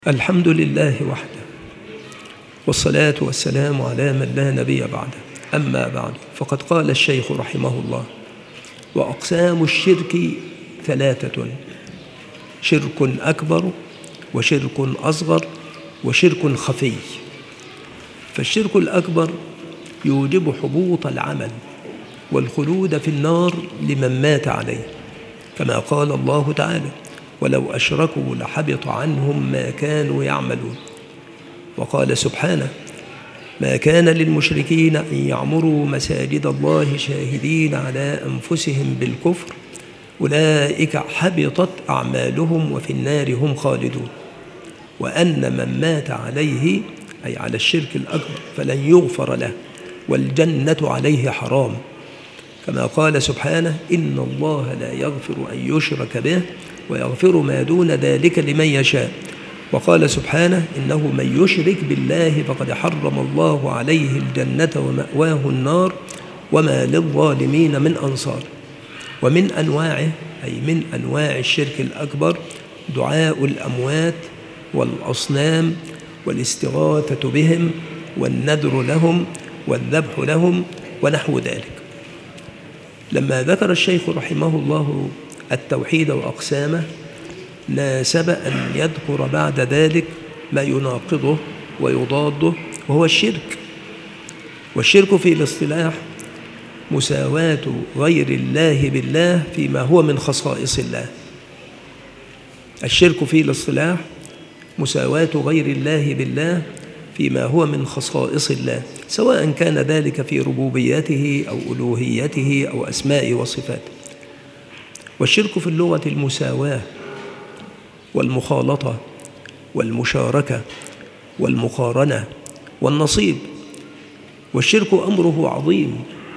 الحمد لله وحده، والصلاة والسلام على من لا نبي بعده. أما بعد، فقد قال الشيخ رحمه الله: وأقسام الشرك ثلاثة: شرك أكبر، وشرك أصغر، وشرك خفي. فالشرك الأكبر يوجب حبوط العمل والخلود في النار لمن مات عليه، كما قال الله تعالى: ولو أشركوا لحبط عنهم ما كانوا يعملون. وقال سبحانه: ما كان للمشركين أن يعمروا مساجد الله شاهدين على أنفسهم بالكفر أولئك حبطت أعمالهم وفي النار هم خالدون. وأن من مات عليه، أي على الشرك الأكبر، فلن يغفر له والجنة عليه حرام، كما قال سبحانه: إن الله لا يغفر أن يشرك به ويغفر ما دون ذلك لمن يشاء. وقال سبحانه: إنه من يشرك بالله فقد حرم الله عليه الجنة ومأواه النار وما للظالمين من أنصار. ومن أنواعه، أي من أنواع الشرك الأكبر، دعاء الأموات والأصنام والاستغاثة بهم والنذر لهم والذبح لهم ونحو ذلك. لما ذكر الشيخ رحمه الله التوحيد وأقسامه، ناسب أن يذكر بعد ذلك ما يناقضه ويضاده، وهو الشرك. والشرك في الاصطلاح مساواة غير الله بالله فيما هو من خصائص الله. الشرك في الاصطلاح مساواة غير الله بالله فيما هو من خصائص الله، سواء كان ذلك في ربوبيته أو ألوهيته أو أسماء وصفاته. والشرك في اللغة المساواة والمخالطة والمشاركة والمقارنة والنصيب. والشرك أمره عظيم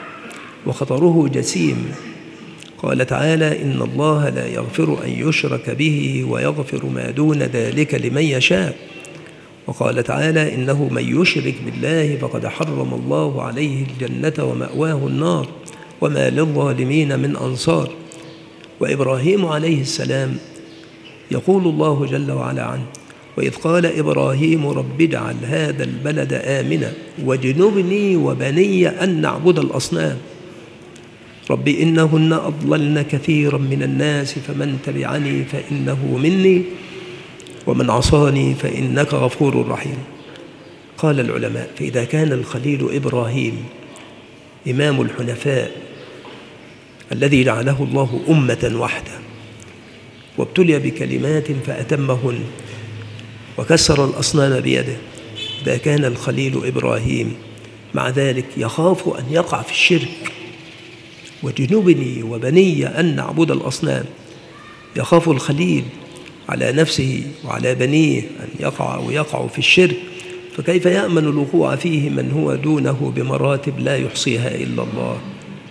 وخطره جسيم. قال تعالى: إن الله لا يغفر أن يشرك به ويغفر ما دون ذلك لمن يشاء. وقال تعالى: إنه من يشرك بالله فقد حرم الله عليه الجنة ومأواه النار وما للظالمين من أنصار. وإبراهيم عليه السلام يقول الله جل وعلا عنه: وإذ قال إبراهيم رب اجعل هذا البلد آمنا واجنبني وبني أن نعبد الأصنام رب إنهن أضللن كثيرا من الناس فمن تبعني فإنه مني ومن عصاني فإنك غفور رحيم. قال العلماء: فإذا كان الخليل إبراهيم إمام الحنفاء الذي جعله الله أمة واحدة وابتلي بكلمات فأتمهن وكسر الأصنام بيده، إذا كان الخليل إبراهيم مع ذلك يخاف أن يقع في الشرك، وجنبني وبني أن نعبد الأصنام، يخاف الخليل على نفسه وعلى بنيه أن يقعوا في الشرك، فكيف يأمن الوقوع فيه من هو دونه بمراتب لا يحصيها إلا الله؟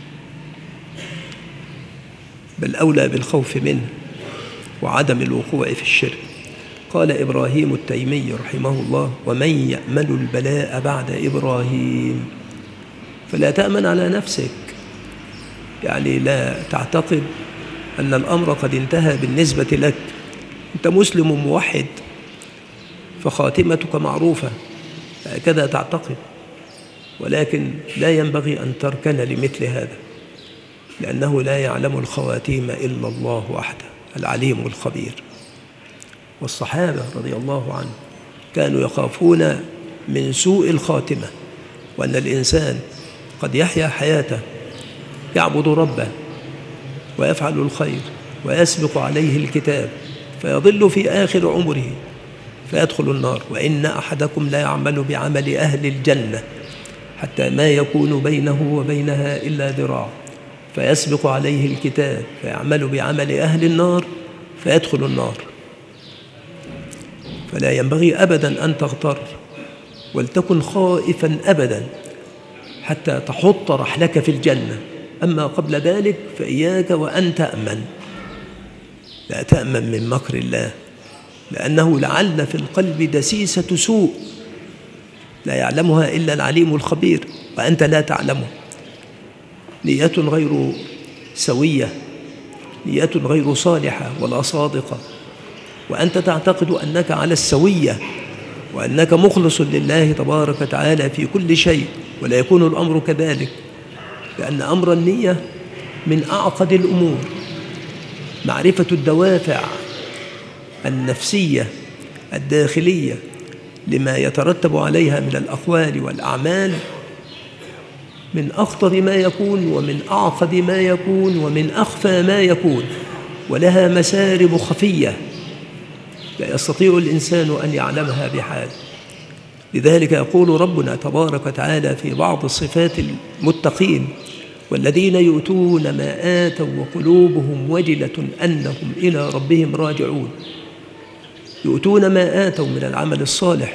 بل أولى بالخوف منه وعدم الوقوع في الشرك. قال إبراهيم التيمي رحمه الله: ومن يأمن البلاء بعد إبراهيم؟ فلا تأمن على نفسك، يعني لا تعتقد أن الأمر قد انتهى بالنسبة لك. أنت مسلم موحد فخاتمتك معروفة، هكذا تعتقد، ولكن لا ينبغي أن تركن لمثل هذا، لأنه لا يعلم الخواتيم إلا الله وحده العليم الخبير. والصحابة رضي الله عنهم كانوا يخافون من سوء الخاتمة، وأن الإنسان قد يحيا حياته يعبد ربه ويفعل الخير ويسبق عليه الكتاب فيضل في آخر عمره فيدخل النار. وإن أحدكم لا يعمل بعمل أهل الجنة حتى ما يكون بينه وبينها إلا ذراع فيسبق عليه الكتاب فيعمل بعمل أهل النار فيدخل النار. فلا ينبغي أبدا أن تغتر، ولتكن خائفا أبدا حتى تحط رحلك في الجنة. أما قبل ذلك فإياك وأن تأمن، لا تأمن من مكر الله، لأنه لعل في القلب دسيسة سوء لا يعلمها إلا العليم الخبير، وأنت لا تعلمه. نية غير سوية، نية غير صالحة ولا صادقة، وأنت تعتقد أنك على السوية وأنك مخلص لله تبارك وتعالى في كل شيء، ولا يكون الأمر كذلك، لأن أمر النية من أعقد الأمور. معرفة الدوافع النفسية الداخلية لما يترتب عليها من الأقوال والأعمال من أخطر ما يكون ومن أعقد ما يكون ومن أخفى ما يكون، ولها مسارب خفية لا يستطيع الإنسان أن يعلمها بحال. لذلك يقول ربنا تبارك وتعالى في بعض صفات المتقين: والذين يؤتون ما آتوا وقلوبهم وجلة أنهم إلى ربهم راجعون. يؤتون ما آتوا من العمل الصالح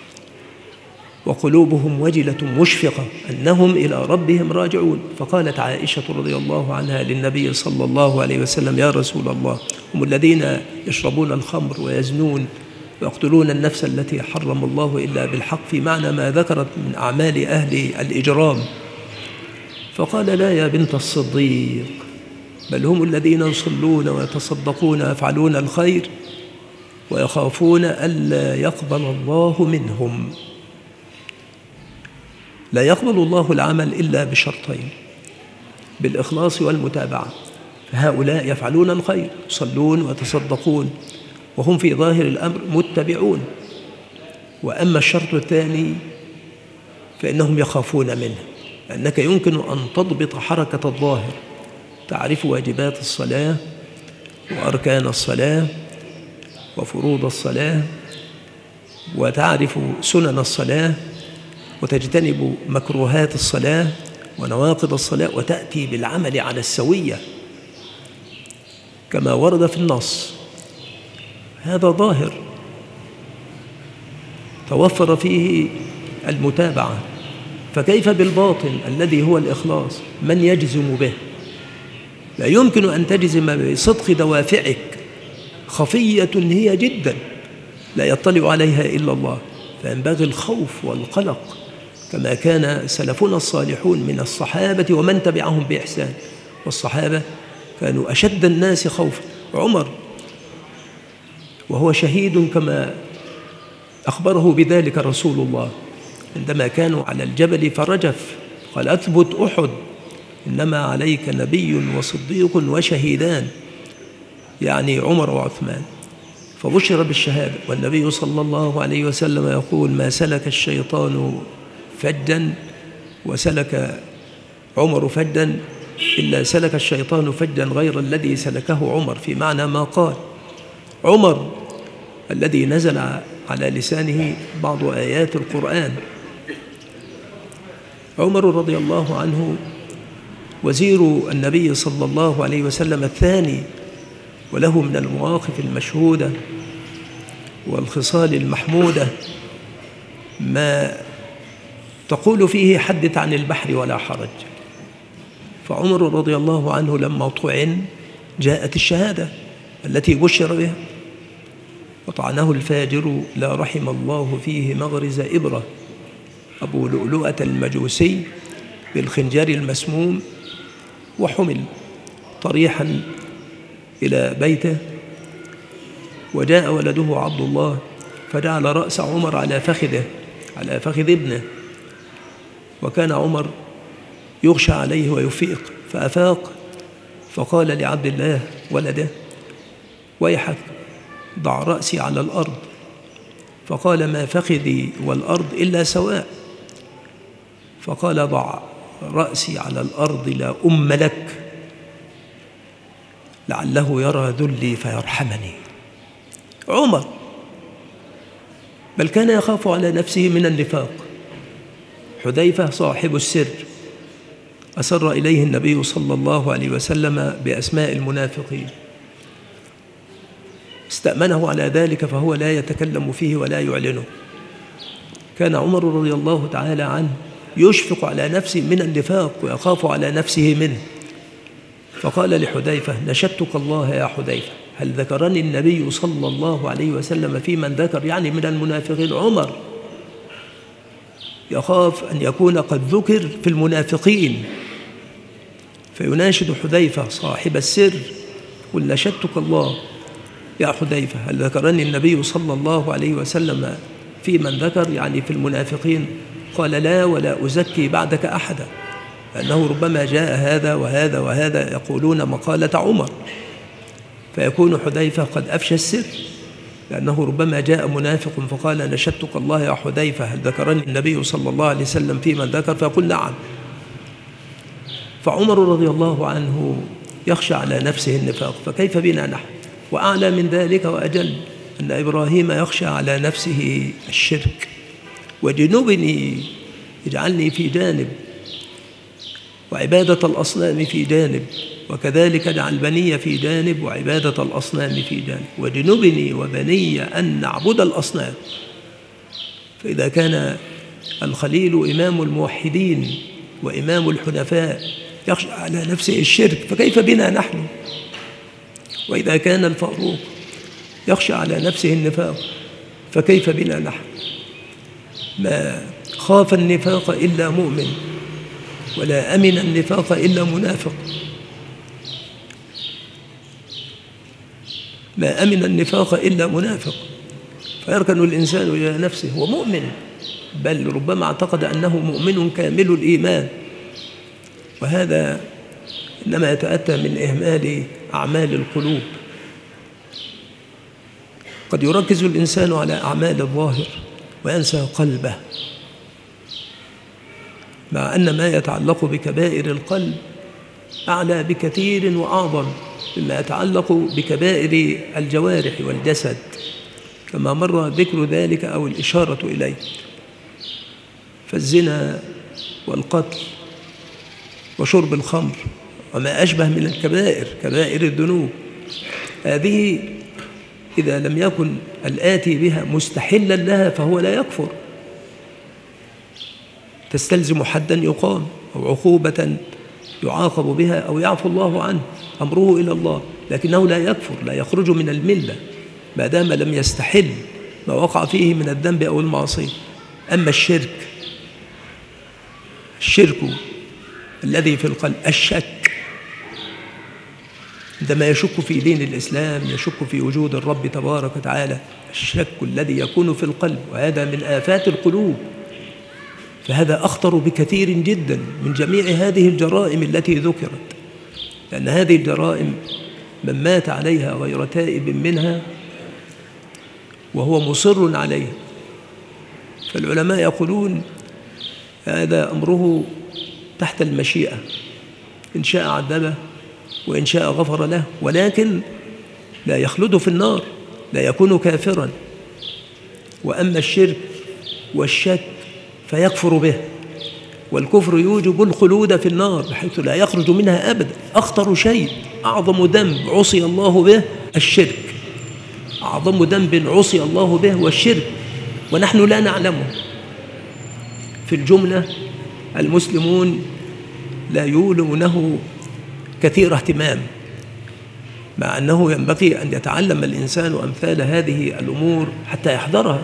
وقلوبهم وجلة مشفقة أنهم إلى ربهم راجعون. فقالت عائشة رضي الله عنها للنبي صلى الله عليه وسلم: يا رسول الله، هم الذين يشربون الخمر ويزنون ويقتلون النفس التي حرم الله إلا بالحق، في معنى ما ذكرت من أعمال أهل الإجرام. فقال: لا يا بنت الصديق، بل هم الذين يصلون ويتصدقون ويفعلون الخير ويخافون ألا يقبل الله منهم. لا يقبل الله العمل إلا بشرطين: بالإخلاص والمتابعة. فهؤلاء يفعلون الخير، يصلون ويتصدقون، وهم في ظاهر الأمر متبعون. وأما الشرط الثاني فإنهم يخافون منه، لأنك يمكن أن تضبط حركة الظاهر، تعرف واجبات الصلاة وأركان الصلاة وفروض الصلاة، وتعرف سنن الصلاة، وتجتنب مكروهات الصلاة ونواقض الصلاة، وتأتي بالعمل على السوية كما ورد في النص. هذا ظاهر توفر فيه المتابعة. فكيف بالباطن الذي هو الإخلاص؟ من يجزم به؟ لا يمكن أن تجزم بصدق دوافعك، خفية هي جدا لا يطلع عليها إلا الله. فينبغي الخوف والقلق كما كان سلفنا الصالحون من الصحابة ومن تبعهم بإحسان. والصحابة كانوا أشد الناس خوفا. عمر وهو شهيد كما أخبره بذلك رسول الله عندما كانوا على الجبل فرجف، قال: أثبت أحد، إنما عليك نبي وصديق وشهيدان، يعني عمر وعثمان. فبشر بالشهادة، والنبي صلى الله عليه وسلم يقول: ما سلك الشيطان فجا وسلك عمر فجا إلا سلك الشيطان فجا غير الذي سلكه عمر، في معنى ما قال. عمر الذي نزل على لسانه بعض آيات القرآن. عمر رضي الله عنه وزير النبي صلى الله عليه وسلم الثاني، وله من المواقف المشهودة والخصال المحمودة ما تقول فيه: حدث عن البحر ولا حرج. فعمر رضي الله عنه لما طعن جاءت الشهادة التي بشر بها، وطعنه الفاجر لا رحم الله فيه مغرز إبرة، أبو لؤلؤة المجوسي، بالخنجر المسموم، وحمل طريحا إلى بيته. وجاء ولده عبد الله فجعل رأس عمر على فخذه، على فخذ ابنه، وكان عمر يغشى عليه ويفيق، فأفاق فقال لعبد الله ولده: ويحك، ضع رأسي على الأرض. فقال: ما فخذي والأرض إلا سواء. فقال: ضع رأسي على الأرض لا أم لك، لعله يرى ذلي فيرحمني. عمر بل كان يخاف على نفسه من النفاق. حذيفة صاحب السر أسر إليه النبي صلى الله عليه وسلم بأسماء المنافقين، استأمنه على ذلك فهو لا يتكلم فيه ولا يعلنه. كان عمر رضي الله تعالى عنه يشفق على نفسه من النفاق ويخاف على نفسه منه، فقال لحذيفة: نشدتك الله يا حذيفة، هل ذكرني النبي صلى الله عليه وسلم في من ذكر، يعني من المنافقين؟ عمر يخاف أن يكون قد ذكر في المنافقين، فيناشد حذيفة صاحب السر: قل نشدتك الله يا حذيفة هل ذكرني النبي صلى الله عليه وسلم في من ذكر، يعني في المنافقين؟ قال لا ولا أزكي بعدك أحدا، لأنه ربما جاء هذا وهذا وهذا يقولون مقالة عمر، فيكون حذيفة قد أفشى السر، لأنه ربما جاء منافق فقال نشدتك الله يا حذيفة هل ذكرني النبي صلى الله عليه وسلم في من ذكر؟ فيقول نعم. فعمر رضي الله عنه يخشى على نفسه النفاق، فكيف بنا نحن؟ وأعلى من ذلك وأجل أن إبراهيم يخشى على نفسه الشرك، وجنبني اجعلني في جانب، وعبادة الأصنام في جانب، وكذلك اجعل بني في جانب وعبادة الأصنام في جانب، وجنبني وبني أن نعبد الأصنام. فإذا كان الخليل إمام الموحدين وإمام الحنفاء يخشى على نفسه الشرك، فكيف بنا نحن؟ وإذا كان الفاروق يخشى على نفسه النفاق، فكيف بنا نحن؟ ما خاف النفاق إلا مؤمن، ولا أمن النفاق إلا منافق. ما أمن النفاق إلا منافق، فيركن الإنسان إلى نفسه هو مؤمن، بل ربما اعتقد أنه مؤمن كامل الإيمان، وهذا إنما يتأتى من إهمال أعمال القلوب. قد يركز الإنسان على أعمال الظاهر وينسى قلبه، مع أن ما يتعلق بكبائر القلب أعلى بكثير وأعظم مما يتعلق بكبائر الجوارح والجسد، كما مر ذكر ذلك أو الإشارة إليه. فالزنا والقتل وشرب الخمر وما أشبه من الكبائر، كبائر الذنوب، هذه إذا لم يكن الآتي بها مستحلا لها فهو لا يكفر، تستلزم حدا يقام أو عقوبة يعاقب بها أو يعفو الله عنه، أمره إلى الله، لكنه لا يكفر، لا يخرج من الملة ما دام لم يستحل ما وقع فيه من الذنب أو المعصية. أما الشرك الذي في القلب، الشك، عندما يشك في دين الإسلام، يشك في وجود الرب تبارك وتعالى، الشك الذي يكون في القلب، وهذا من آفات القلوب، فهذا أخطر بكثير جدا من جميع هذه الجرائم التي ذكرت، لأن هذه الجرائم من مات عليها غير تائب منها وهو مصر عليها. فالعلماء يقولون هذا أمره تحت المشيئة، إن شاء عذبه وإن شاء غفر له، ولكن لا يخلد في النار، لا يكون كافرا. وأما الشرك والشك فيكفر به، والكفر يوجب الخلود في النار بحيث لا يخرج منها أبدا. أخطر شيء، أعظم ذنب عصي الله به الشرك، أعظم ذنب عصي الله به والشرك، ونحن لا نعلمه. في الجملة المسلمون لا يولونه كثير اهتمام، مع أنه ينبغي أن يتعلم الإنسان أمثال هذه الأمور حتى يحذرها.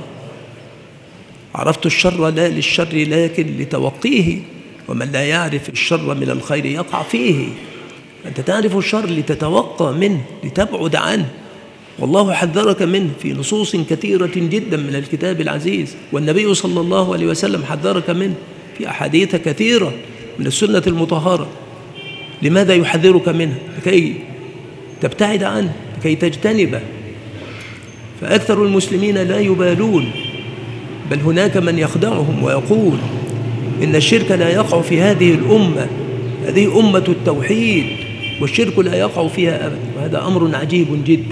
عرفت الشر لا للشر لكن لتوقيه، ومن لا يعرف الشر من الخير يقع فيه. أنت تعرف الشر لتتوقى منه، لتبعد عنه، والله حذرك منه في نصوص كثيرة جدا من الكتاب العزيز، والنبي صلى الله عليه وسلم حذرك منه في أحاديث كثيرة من السنة المطهرة. لماذا يحذرك منه؟ لكي تبتعد عنه، لكي تجتنبه. فأكثر المسلمين لا يبالون، بل هناك من يخدعهم ويقول إن الشرك لا يقع في هذه الأمة، هذه أمة التوحيد، والشرك لا يقع فيها أبدا، وهذا أمر عجيب جدا.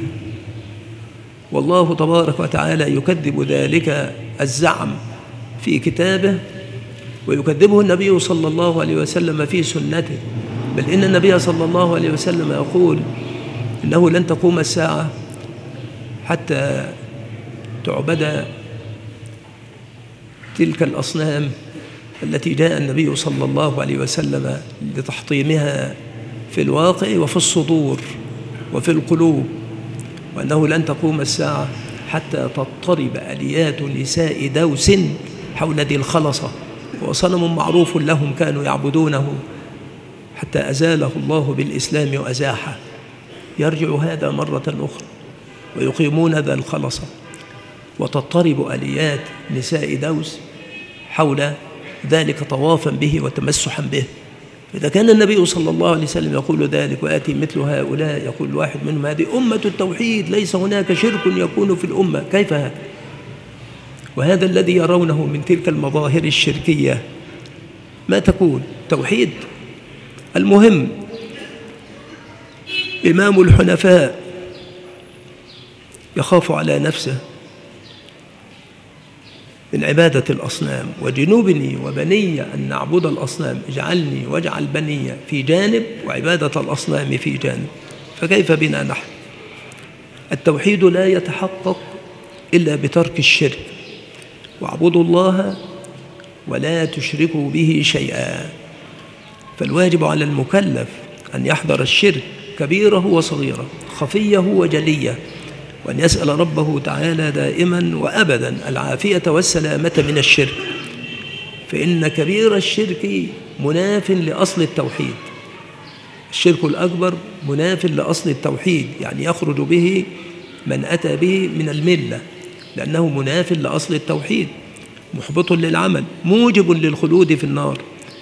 والله تبارك وتعالى يكذب ذلك الزعم في كتابه، ويكذبه النبي صلى الله عليه وسلم في سنته، بل إن النبي صلى الله عليه وسلم يقول إنه لن تقوم الساعة حتى تعبد تلك الأصنام التي جاء النبي صلى الله عليه وسلم لتحطيمها في الواقع وفي الصدور وفي القلوب، وأنه لن تقوم الساعة حتى تضطرب أليات نساء دوس حول ذي الخلصة، وصنم معروف لهم كانوا يعبدونه حتى أزاله الله بالإسلام وأزاحه. يرجع هذا مرة أخرى، ويقيمون ذا الخلصة، وتضطرب آليات نساء دوس حول ذلك طوافا به وتمسحا به. إذا كان النبي صلى الله عليه وسلم يقول ذلك ويأتي مثل هؤلاء يقول واحد منهم هذه أمة التوحيد ليس هناك شرك يكون في الأمة، كيف هذا؟ وهذا الذي يرونه من تلك المظاهر الشركية ما تكون توحيد. المهم إمام الحنفاء يخاف على نفسه من عبادة الأصنام، وجنوبني وبني أن نعبد الأصنام، اجعلني واجعل بني في جانب وعبادة الأصنام في جانب، فكيف بنا نحن؟ التوحيد لا يتحقق إلا بترك الشرك، واعبدوا الله ولا تشركوا به شيئا. فالواجب على المكلف أن يحذر الشرك كبيره وصغيره، خفيه وجليه، وأن يسأل ربه تعالى دائما وأبدا العافية والسلامة من الشرك، فإن كبير الشرك مناف لأصل التوحيد. الشرك الأكبر مناف لأصل التوحيد، يعني يخرج به من أتى به من الملة، لأنه مناف لأصل التوحيد، محبط للعمل، موجب للخلود في النار.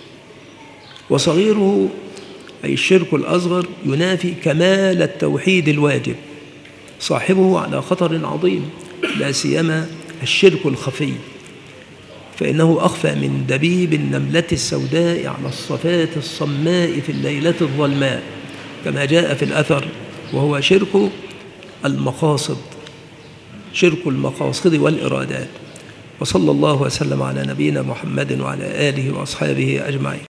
وصغيره أي الشرك الأصغر ينافي كمال التوحيد الواجب، صاحبه على خطر عظيم، لا سيما الشرك الخفي، فإنه أخفى من دبيب النملة السوداء على الصفات الصماء في الليلة الظلماء، كما جاء في الأثر، وهو شرك المقاصد، شرك المقاصد والإرادات. وصلى الله وسلم على نبينا محمد وعلى آله وأصحابه أجمعين.